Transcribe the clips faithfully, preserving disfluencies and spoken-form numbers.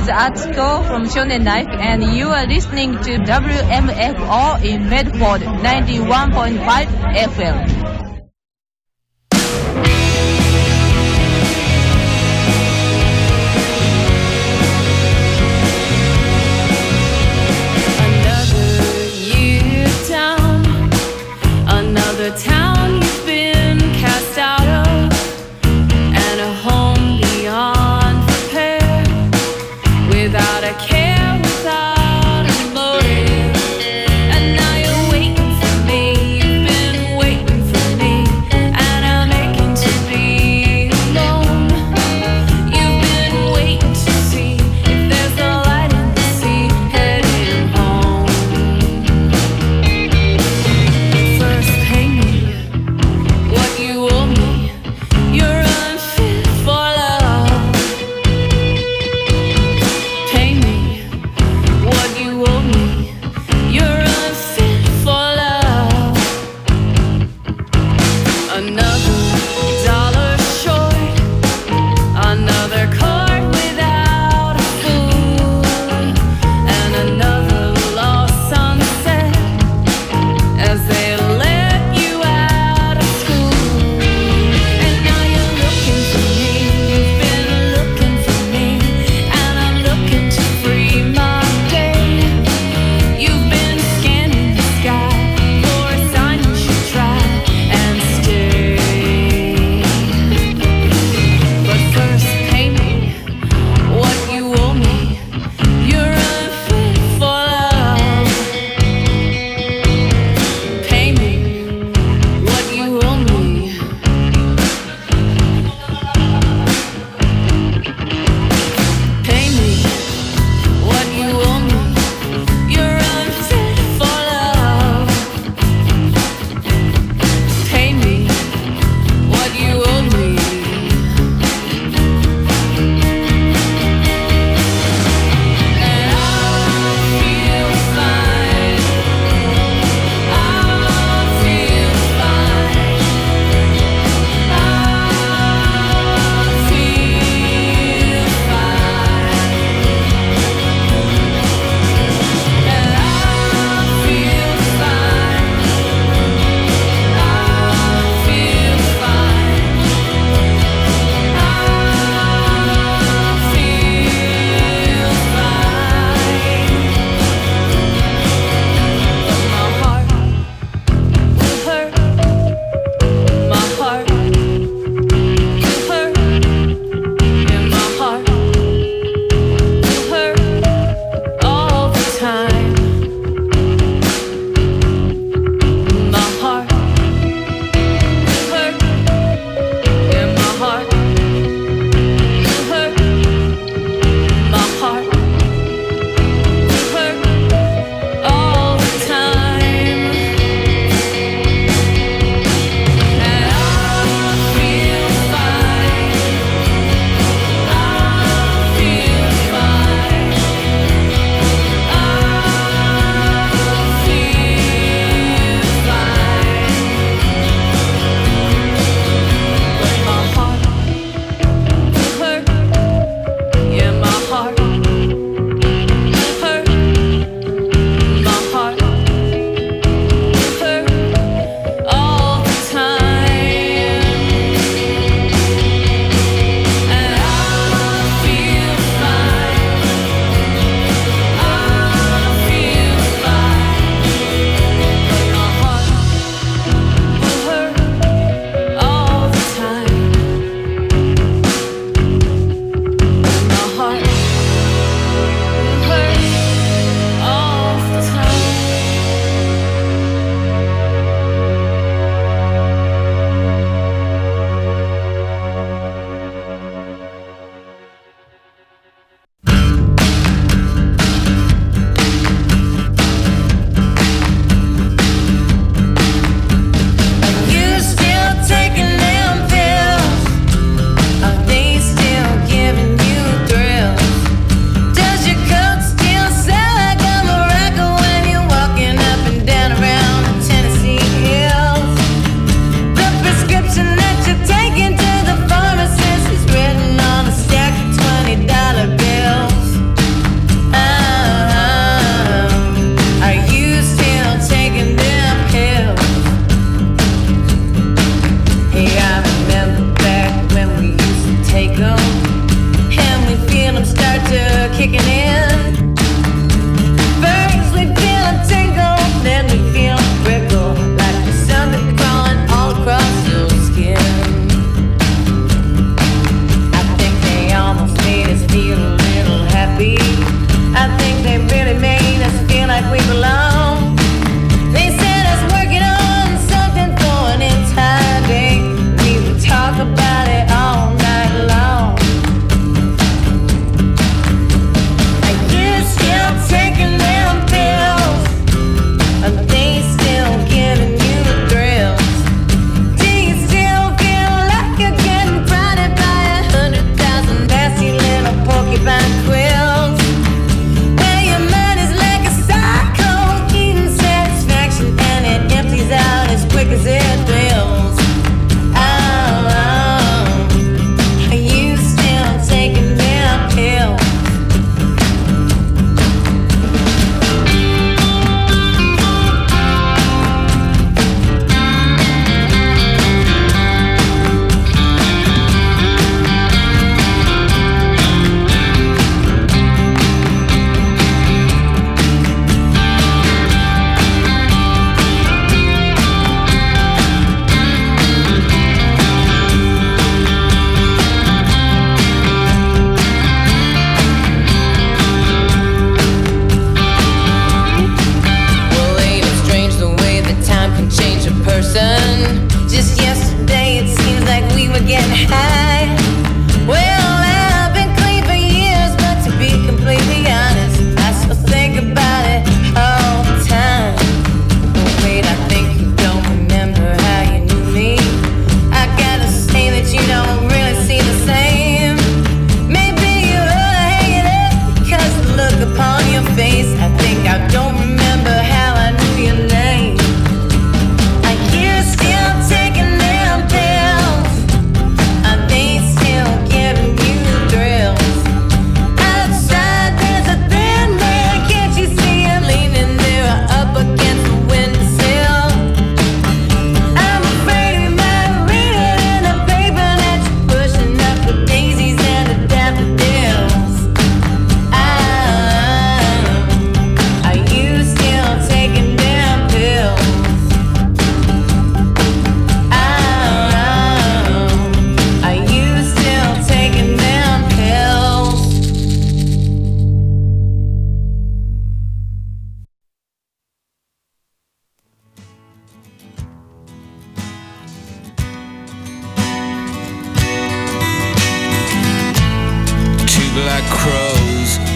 Atsuko from Shonen Life, and you are listening to W M F O in Medford, ninety-one point five F M. Another town you've been cast out of, and a home beyond repair, without a care, without a motive. And now you're waiting for me, you've been waiting for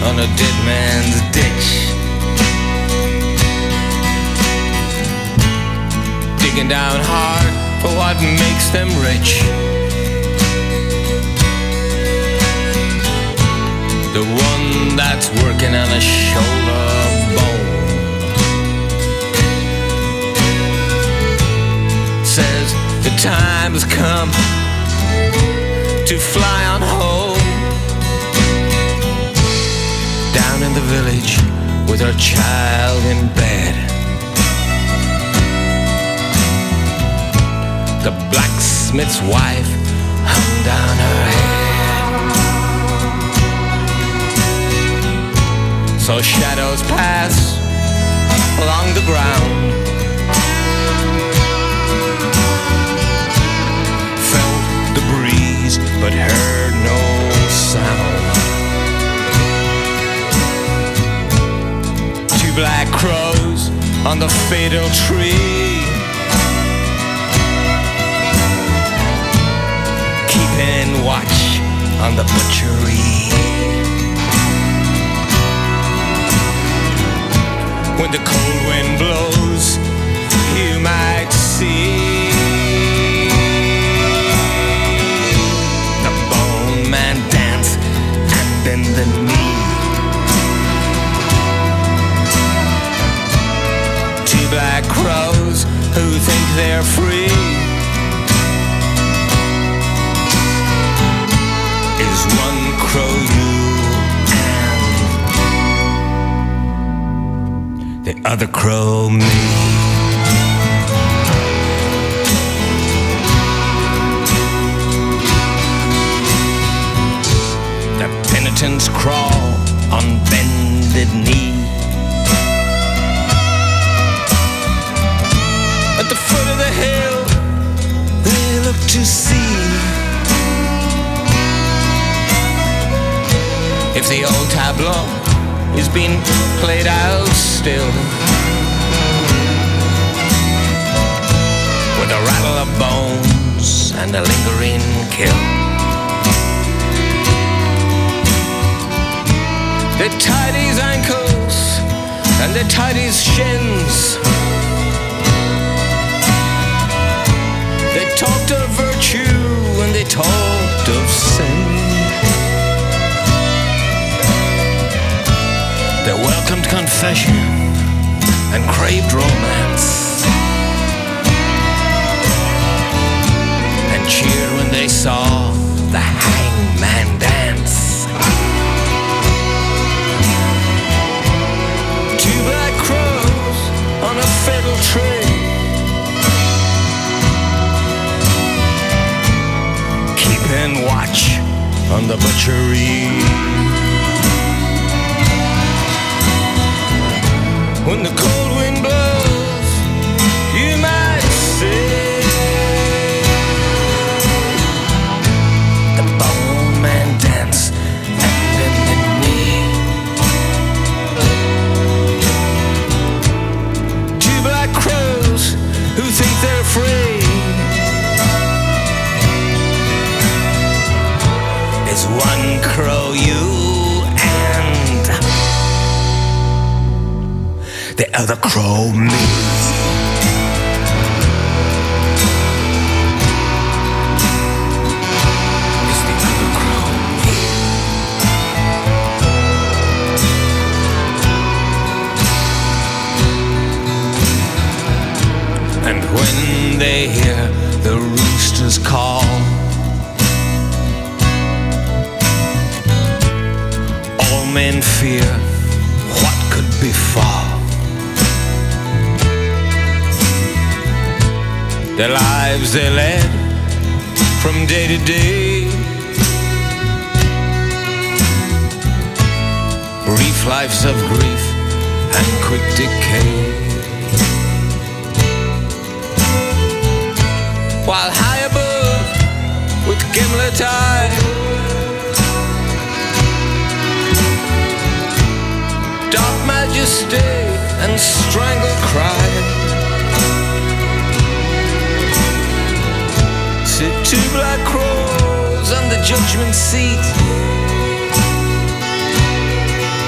on a dead man's ditch. Digging down hard for what makes them rich. The one that's working on a shoulder bone says the time has come to fly on home. Down in the village with her child in bed, the blacksmith's wife hung down her head. So shadows pass along the ground, felt the breeze but heard no sound. Two black crows on the fatal tree, keeping watch on the butchery. When the cold wind blows, you might see the bone man dance and bend the knee. Two black crows who think they're free is one crow you and the other crow me. The penitents crawl on bended knee. At the foot of the hill they look to see if the old tableau is being played out still, with a rattle of bones and a lingering kill. They tied his ankles and they tied his shins. They talked of virtue and they talked of sin. They welcomed confession and craved romance, and cheered when they saw the hangman dance. Two black crows on a fatal tree, keeping watch on the butchery. When the cold wind blows, you might say the bone man dance and bend the knee. Two black crows who think they're free is one crow you the other crow me. It's the other crow me. And when they hear the roosters call, all men fear what could befall. The lives they led from day to day, brief lives of grief and quick decay. While high above with gimlet eye, dark majesty and strangled cry, sit two black crows on the judgment seat,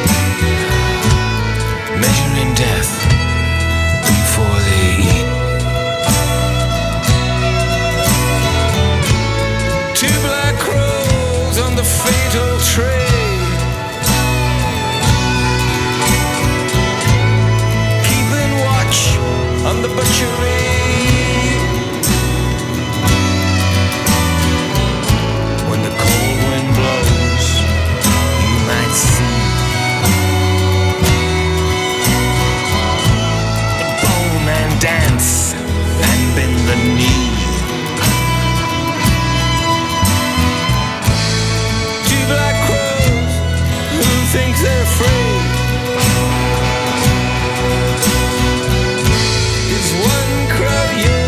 death before they eat. Two black crows on the fatal train, keeping watch on the butchery. When the cold wind blows, you might see the bowman dance and bend the knee. Two black crows who think they're free. Is one crow you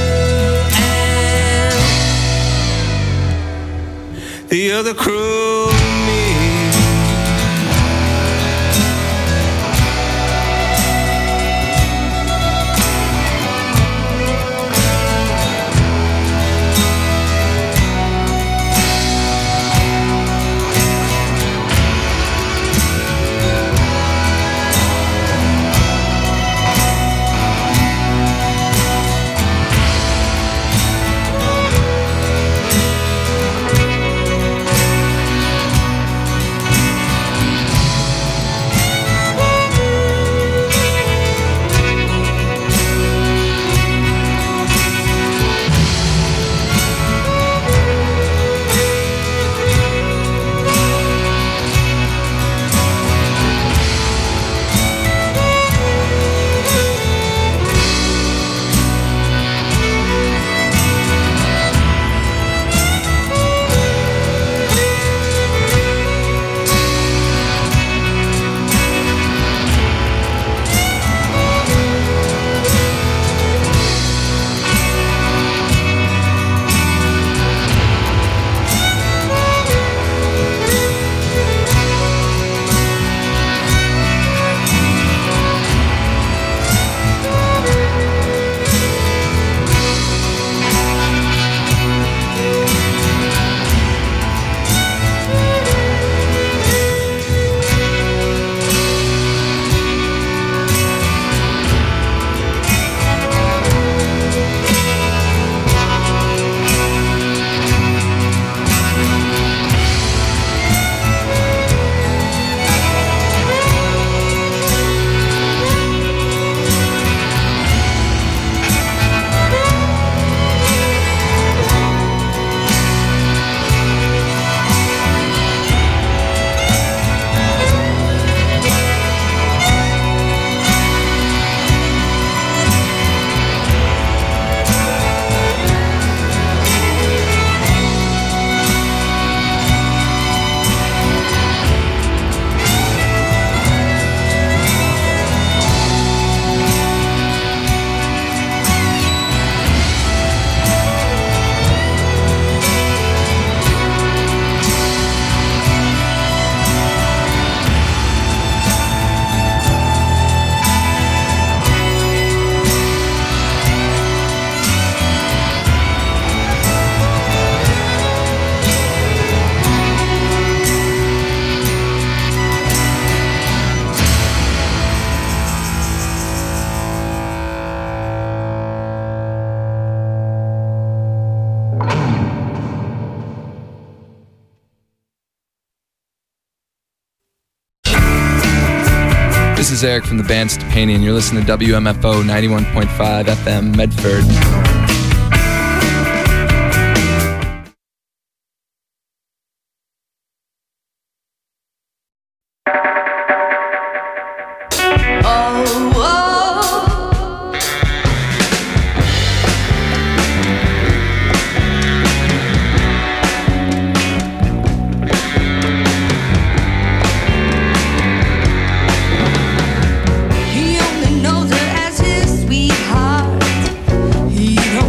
and the other crow me. This is Eric from the band Stepanian. You're listening to W M F O ninety-one point five F M Medford. He only knows her as his sweetheart. He don't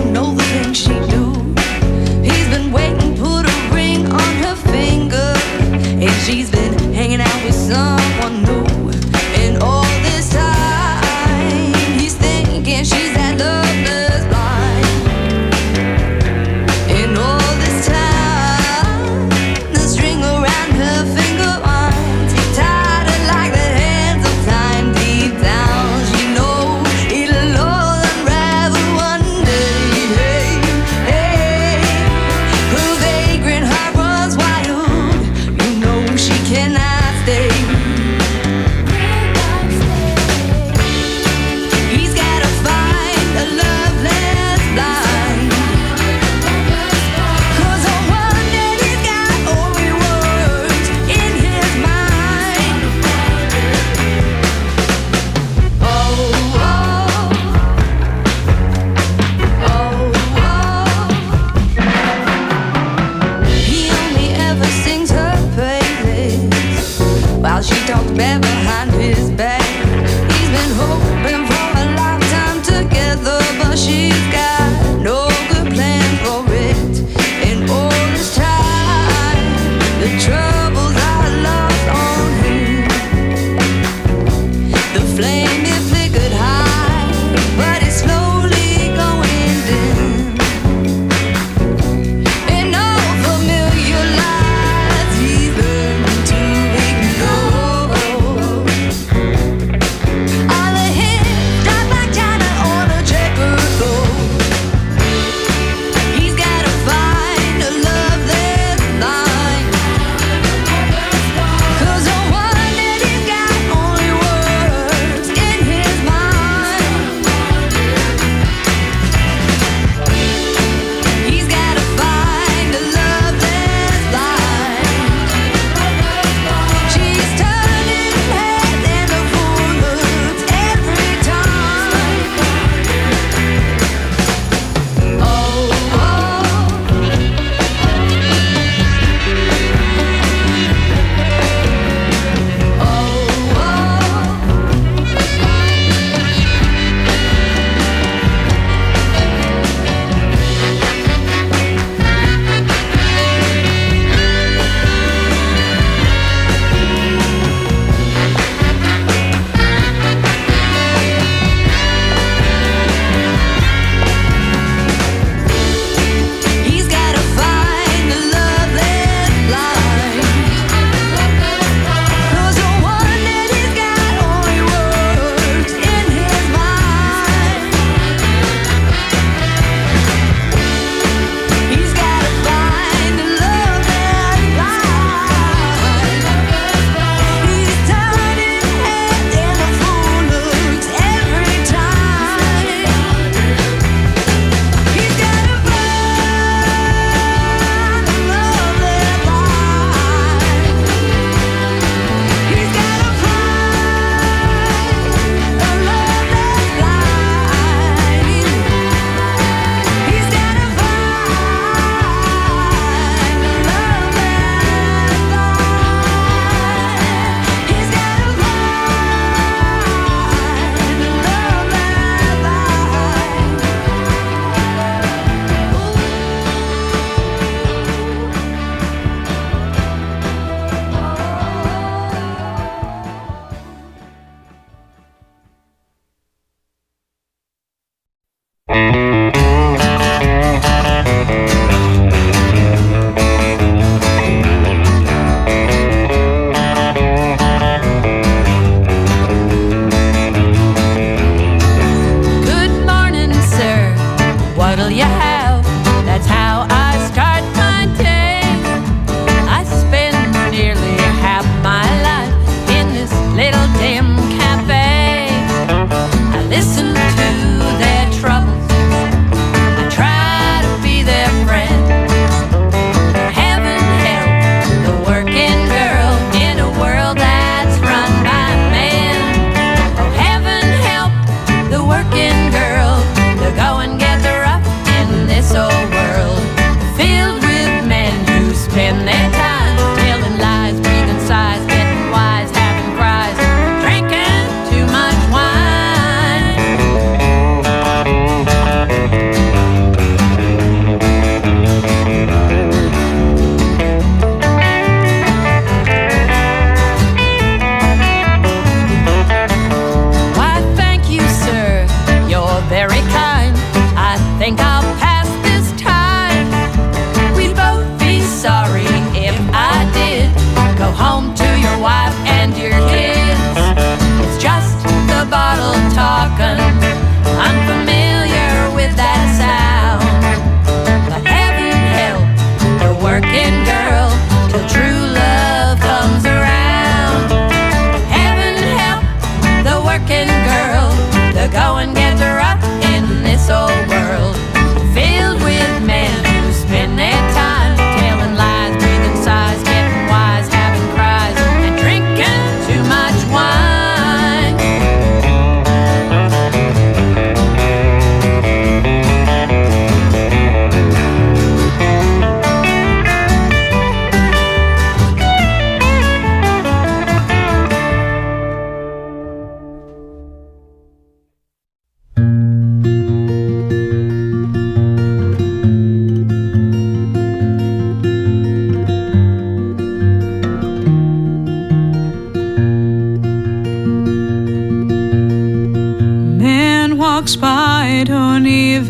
walks by, don't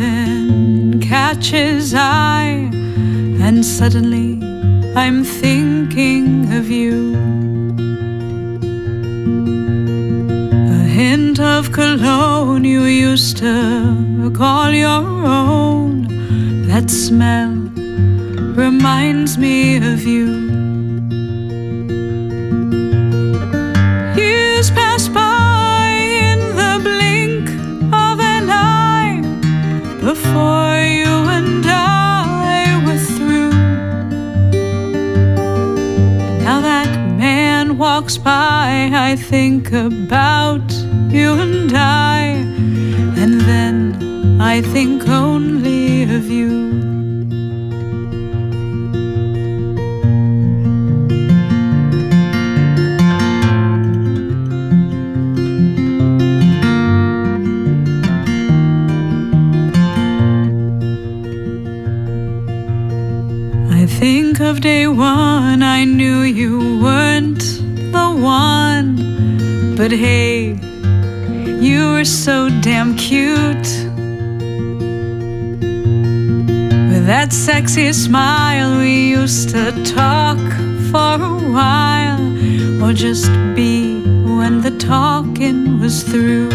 even catch his eye, and suddenly I'm thinking of you. A hint of cologne you used to call your own, that smell reminds me of you. Years pass by in the blink of an eye, before you and I were through. Now that man walks by, I think about you and I, and then I think only of you. Think of day one, I knew you weren't the one, but hey, you were so damn cute. With that sexy smile, we used to talk for a while, or just be when the talking was through.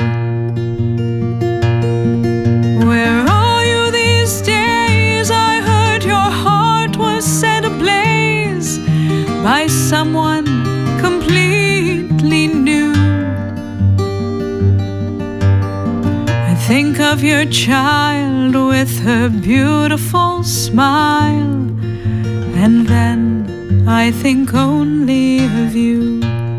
Where are you these days? I heard your heart was set ablaze by someone completely new. I think of your child with her beautiful smile, and then I think only of you.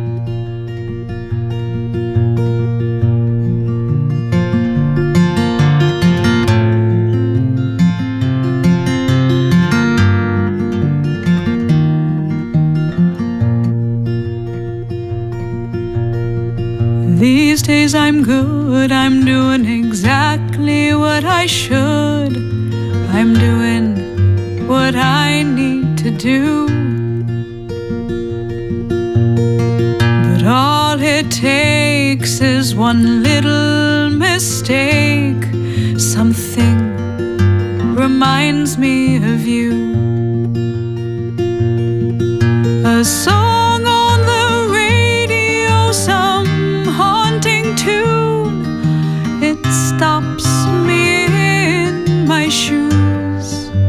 These days I'm good, I'm doing exactly what I should. I'm doing what I need to do. But all it takes is one little mistake, something reminds me of you. A song on the radio, some haunting tune. It stops me in my shoes.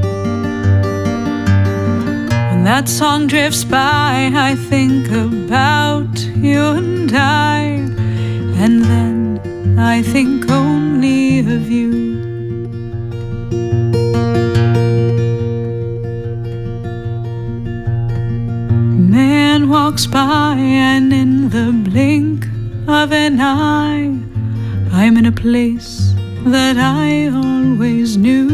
When that song drifts by, I think about you and I, and then I think only of you. Man walks by and in the blink of an eye, I'm in a place that I always knew.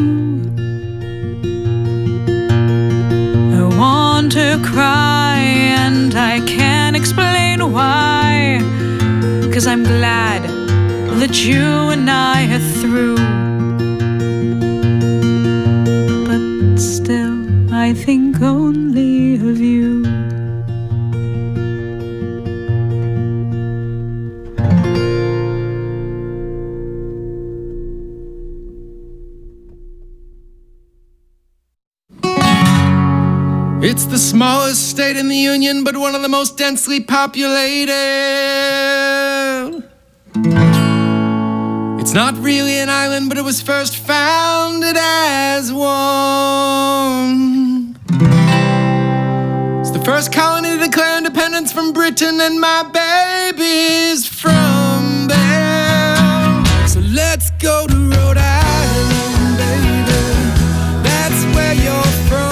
I want to cry and I can't explain why, 'cause I'm glad that you and I are through. But still I think only of you. It's the smallest state in the Union, but one of the most densely populated. It's not really an island, but it was first founded as one. It's the first colony to declare independence from Britain, and my baby's from there. So let's go to Rhode Island, baby. That's where you're from.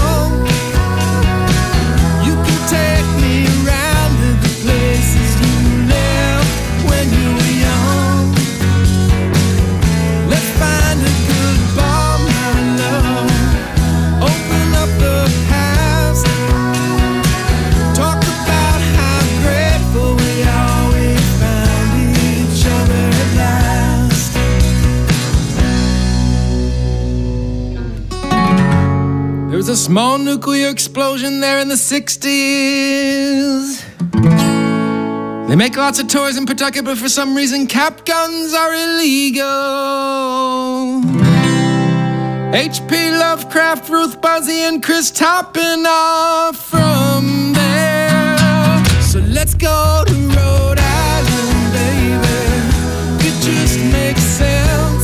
There was a small nuclear explosion there in the sixties. They make lots of toys in Pawtucket, but for some reason cap guns are illegal. H P Lovecraft, Ruth Buzzy, and Chris Toppin are from there. So let's go to Rhode Island, baby. It just makes sense.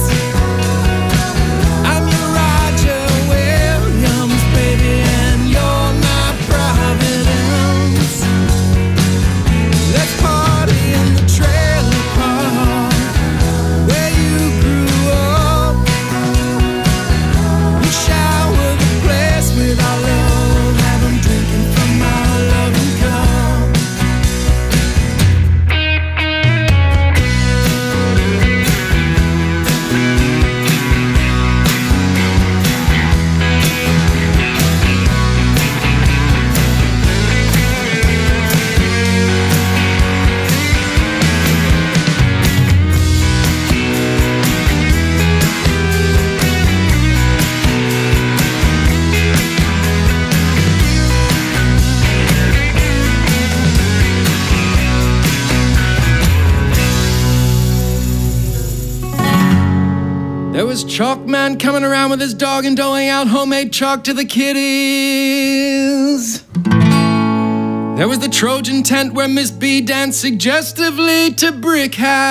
Chalk man coming around with his dog and doling out homemade chalk to the kiddies. There was the Trojan tent where Miss B danced suggestively to Brick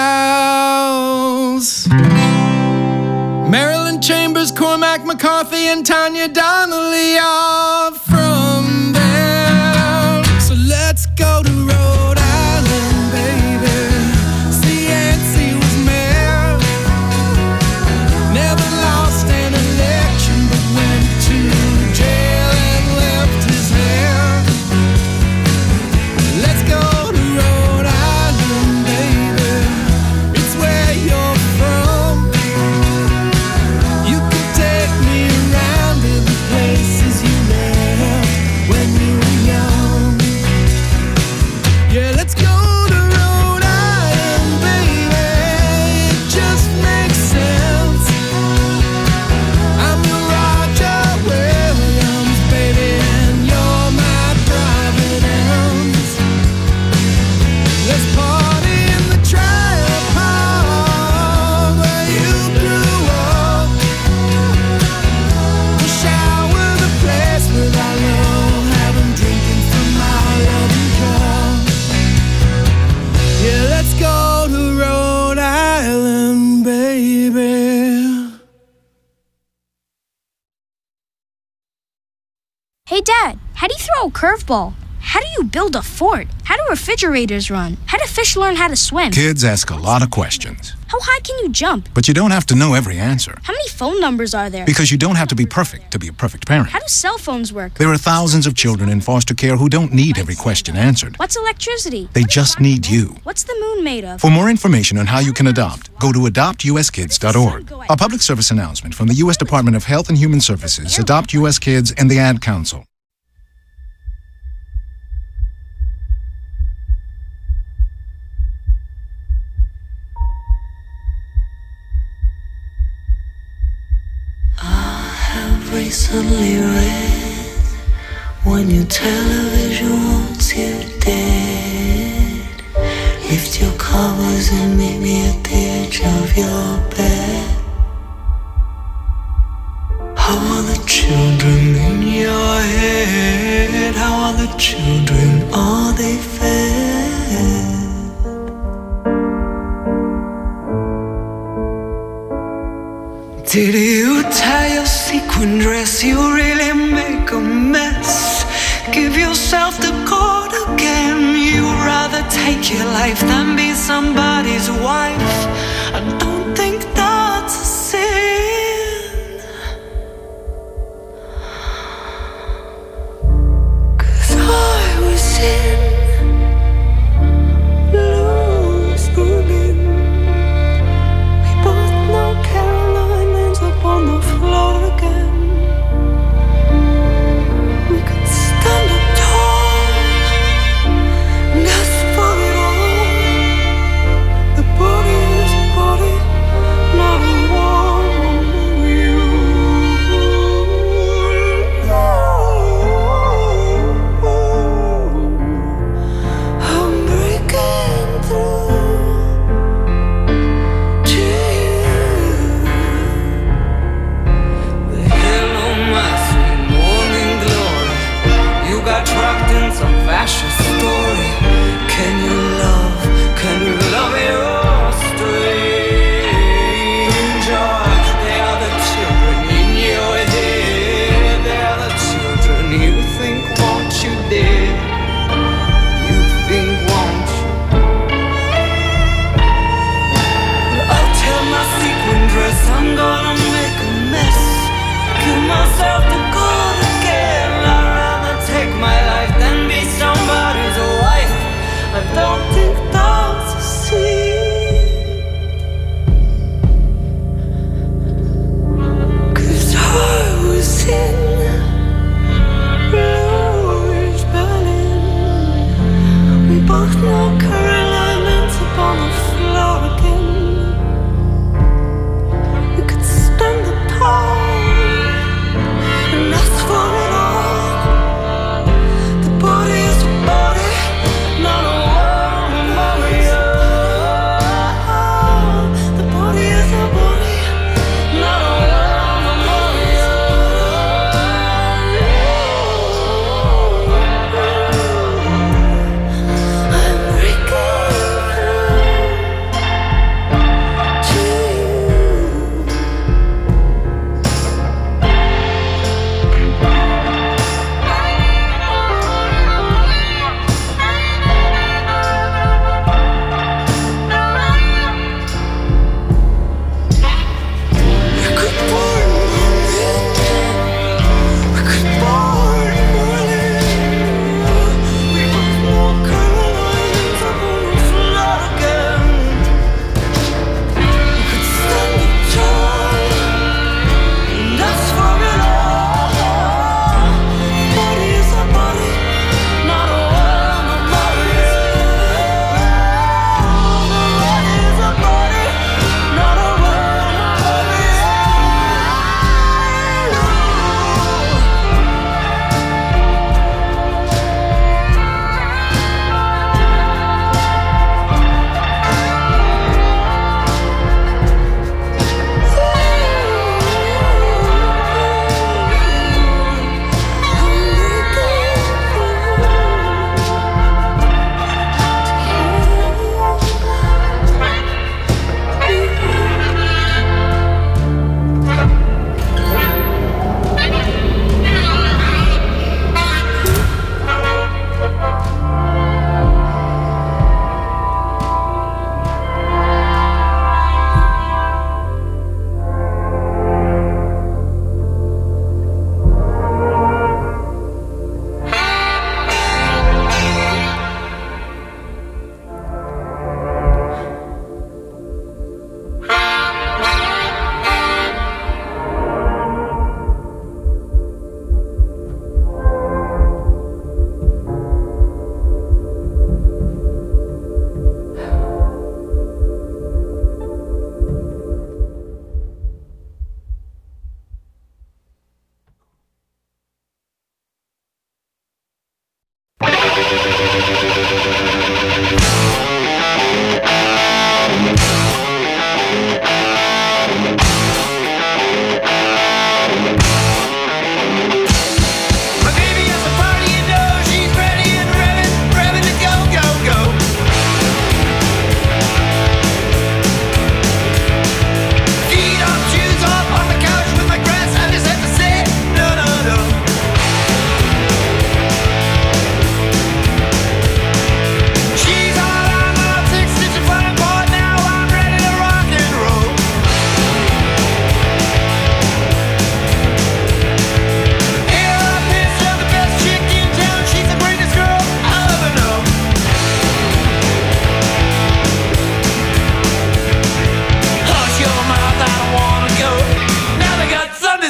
House. Marilyn Chambers, Cormac McCarthy, and Tanya Donnelly are from there. So let's go to Rhode Island, baby. See, Nancy was mayor. Never lost an election, but went to jail and left his hair. Let's go to Rhode Island, baby. It's where you're from. You can take me around to the places you never Hey, Dad, how do you throw a curveball? How do you build a fort? How do refrigerators run? How do fish learn how to swim? Kids ask a lot of questions. How high can you jump? But you don't have to know every answer. How many phone numbers are there? Because you don't have to be perfect to be a perfect parent. How do cell phones work? There are thousands of children in foster care who don't need every question answered. What's electricity? They just need you. What's the moon made of? For more information on how you can adopt, go to adopt u s kids dot org. A public service announcement from the U S Department of Health and Human Services, Adopt U S Kids, and the Ad Council. Recently read when your television wants you dead, lift your covers and meet me at the edge of your bed. How are the children in your head? How are the children? Are they fed? Did you tie your sequin dress? You really make a mess. Give yourself the cord again. You'd rather take your life than be somebody's wife. I don't think that's a sin. 'Cause I was in loose booting. We both know Caroline ends up on the floor again. We could stand up tall and ask for it all. The body is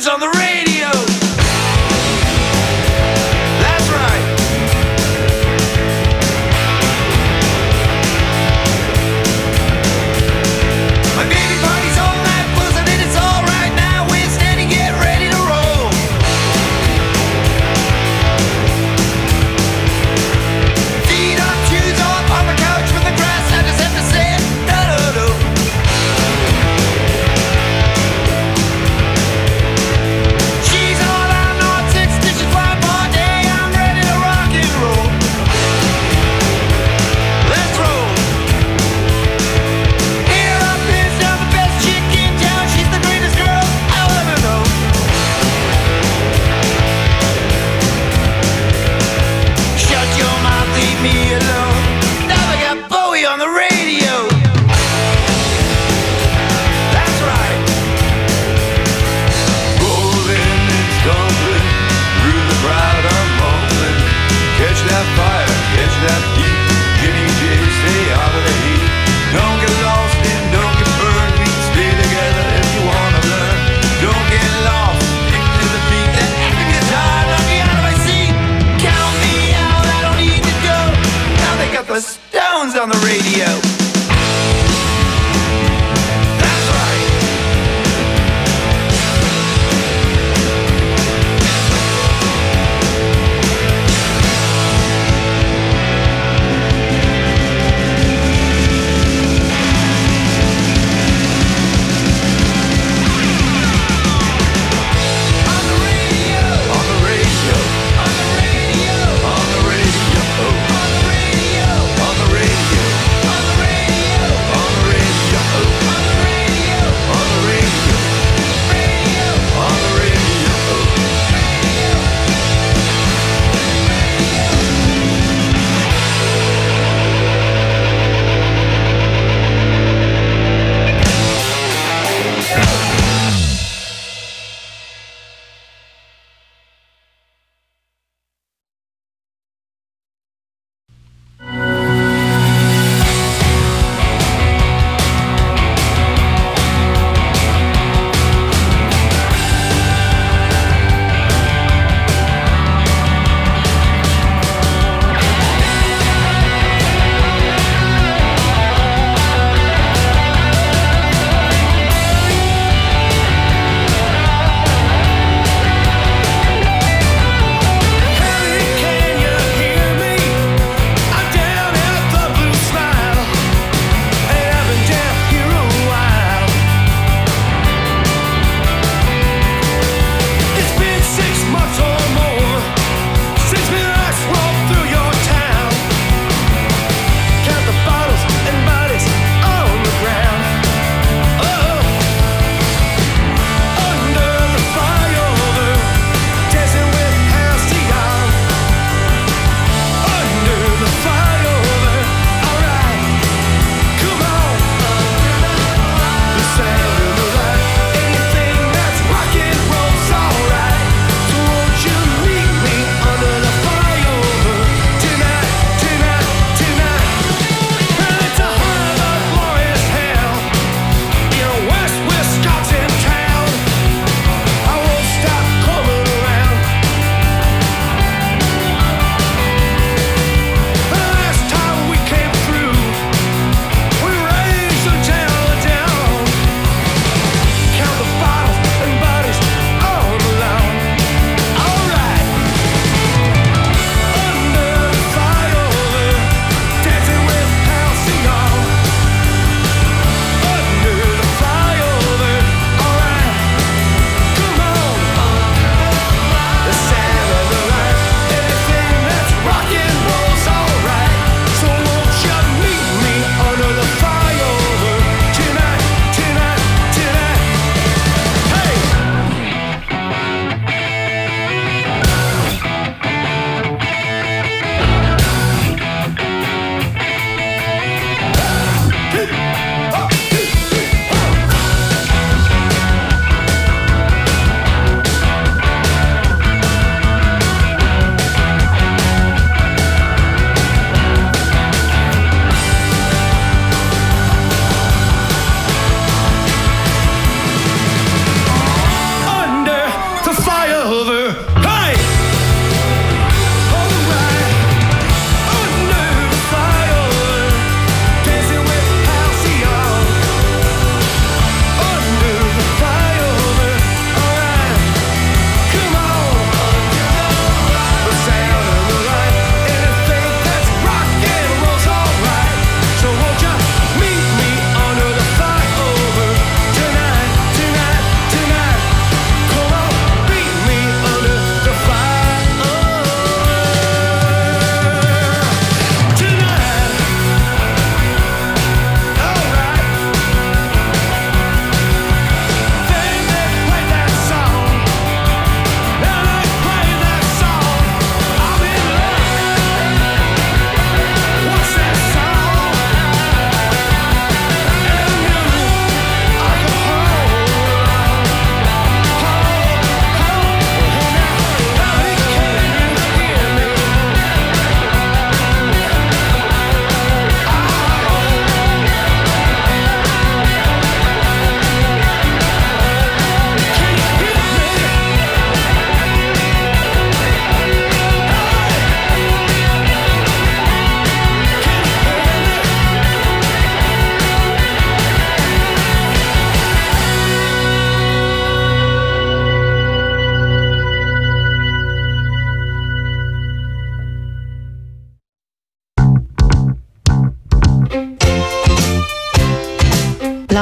tunes on the radio. That's right. My baby party's all night, buzzing and it's all right now. We're standing, get ready to roll. Feet up, shoes off, on the couch with the grass. I just have to say it, do-do-do.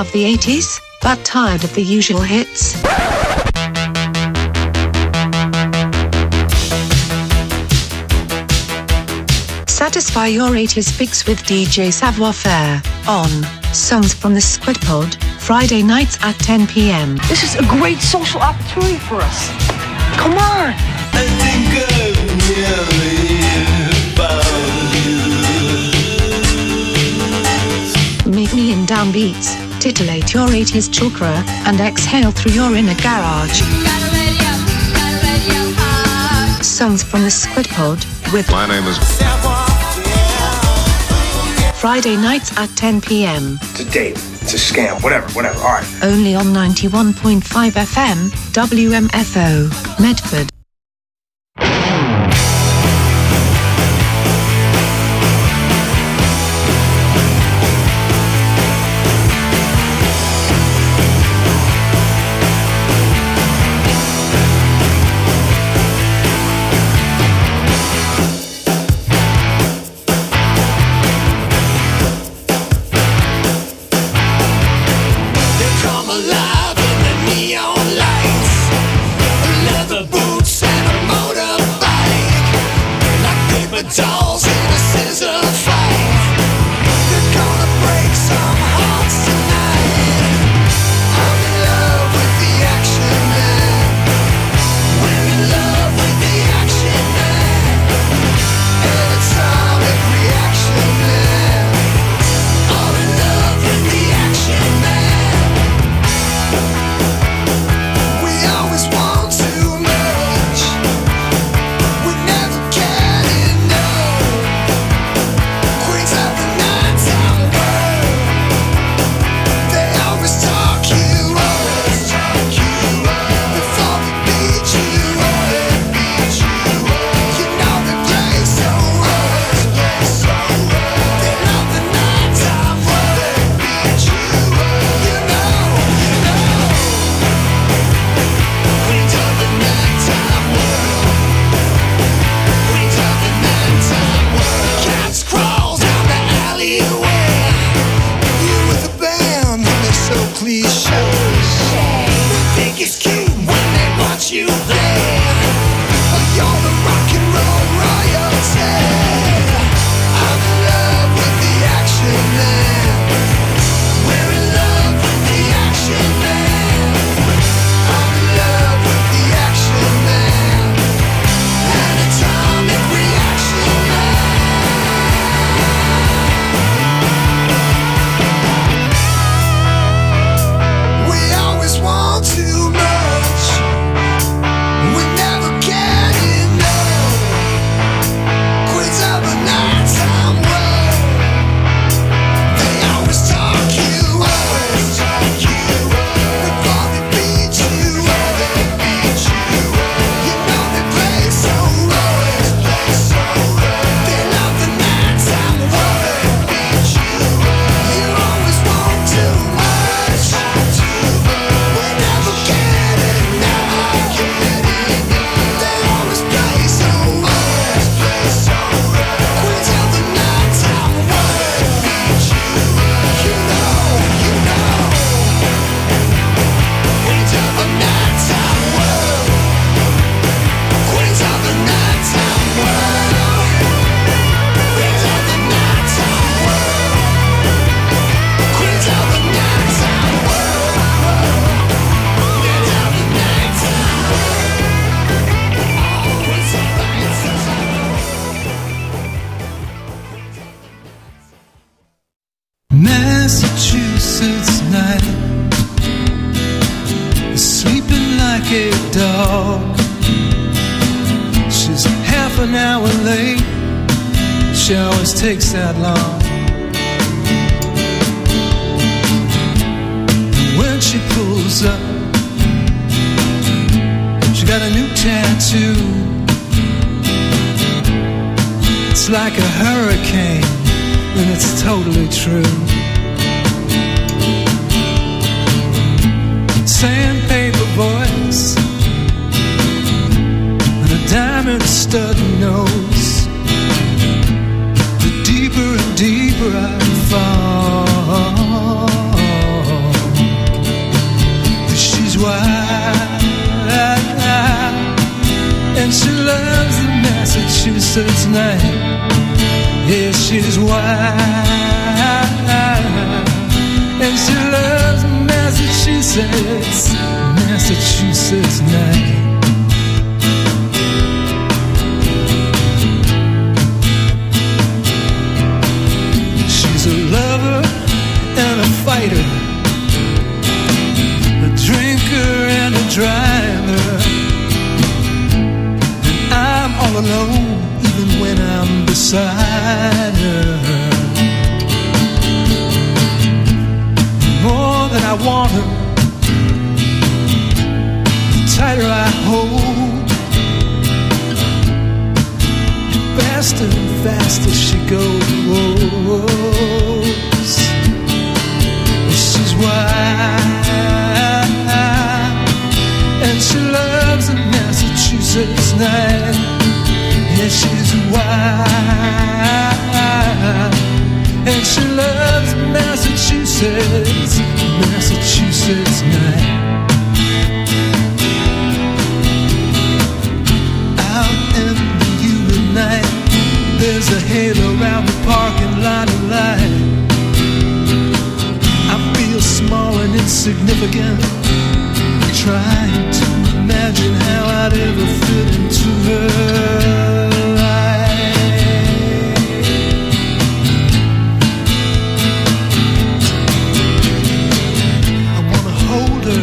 love the eighties, but tired of the usual hits? Satisfy your eighties fix with D J Savoir-Faire on Songs from the Squid Pod, Friday nights at ten p.m. This is a great social opportunity for us. Come on! I think I've nearly found you. Meet me in downbeats, titillate your eighties chakra, and exhale through your inner garage. Songs from the Squid Pod with My name is Friday nights at ten p.m. It's a date. It's a scam. Whatever, whatever. All right. Only on ninety-one point five F M, W M F O, Medford. Dolls in a scissor fight. They're gonna break some hearts tonight. I'm in love with the action man. We're in love with the action man. Atomic reaction man. I'm in love with the action man. We always want too much. We never can enough. Queens of the nighttime world. They always talk you up. Before they beat you up. You know they play so rough. They love the nighttime world. You know, you know. Queens of the nighttime world. Queens of the nighttime world. Cats crawl down the alleyway. You with a band, they're so cliche. They think it's cute when they watch you play. You're the rock and roll royalty. I'm in love with the action man. We're in love with the action man. I'm in love with the action man. An atomic reaction man. We always want too much. We never get enough. Queens of the nighttime world. They always talk you up. Before they beat you up. You know they play so rough. They love the nighttime world. You always want too much. We never get enough. They always play so rough. Queens of the nighttime world. You know, you know. Queens of the nighttime world. Queens of the nighttime world. Queens of the nighttime world. Queens of the nighttime world. Queens of the nighttime world. Queens of the nighttime Massachusetts night, sleeping like a dog. She's half an hour late. She always takes that long. When she pulls up, she got a new tattoo. It's like a hurricane, and it's totally true. Sandpaper voice and a diamond stud nose. The deeper and deeper I fall, and she loves the Massachusetts night. Yeah, she's wild, and she loves Massachusetts, Massachusetts night. She's a lover and a fighter, a drinker and a driver, and I'm all alone even when I'm beside her. More than I want her, the tighter I hold, faster and faster she goes. She's wild, and she loves a Massachusetts night. Yeah, she's wild, and she loves Massachusetts, Massachusetts night. Out in the U at night, there's a halo around the parking lot of light. I feel small and insignificant, trying to imagine how I'd ever fit into her life. I wanna hold her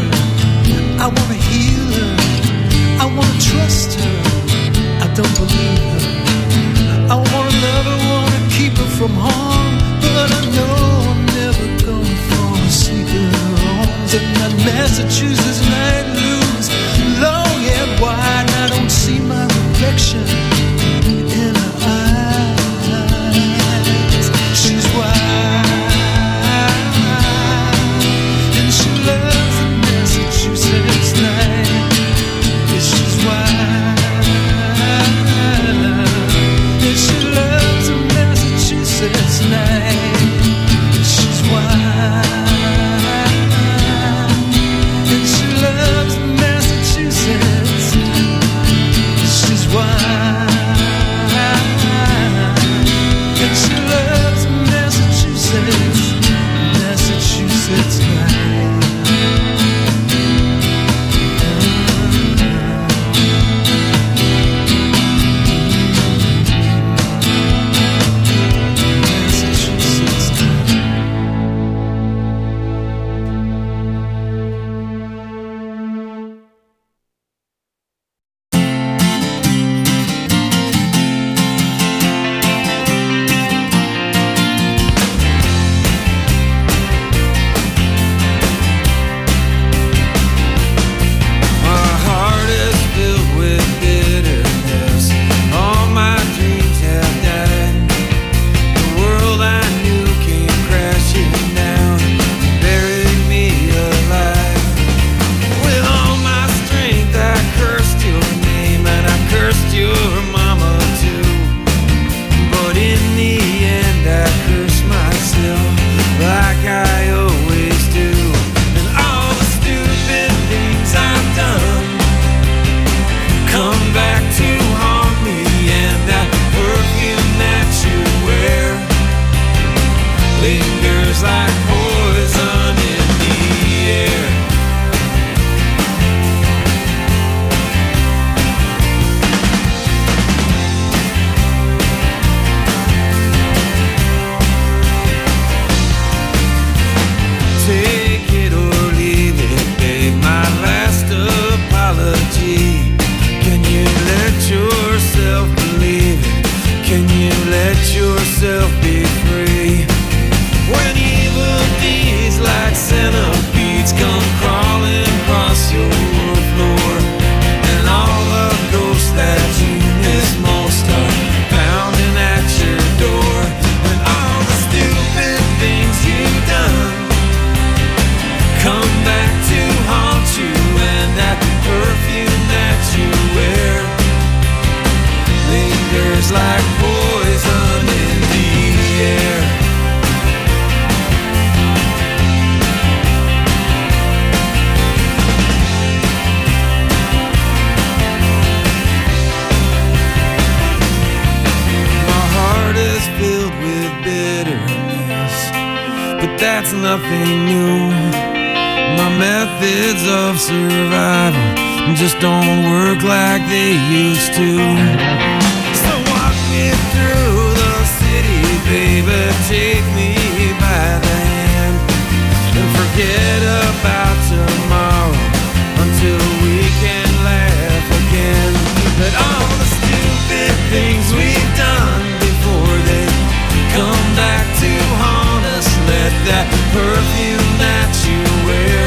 nothing new. My methods of survival just don't work like they used to. So walk me through the city, baby, take me by the hand, and forget about tomorrow until we can laugh again. But all the stupid things we've done before they come back to haunt us. Let that perfume that you wear,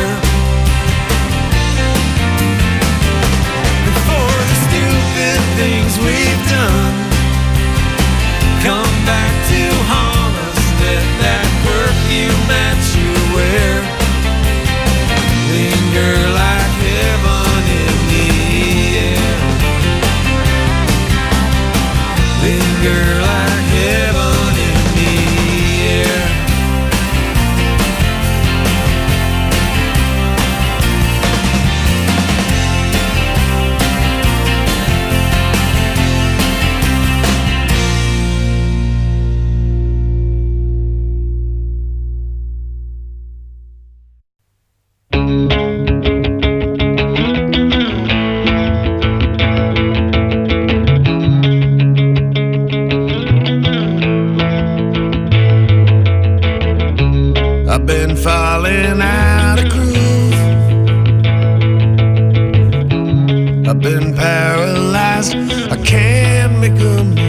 before the stupid things we've done come back to haunt us. Let that perfume that you wear linger like heaven in the air. Linger like heaven in the air. I've been falling out of groove. I've been paralyzed. I can't make a move.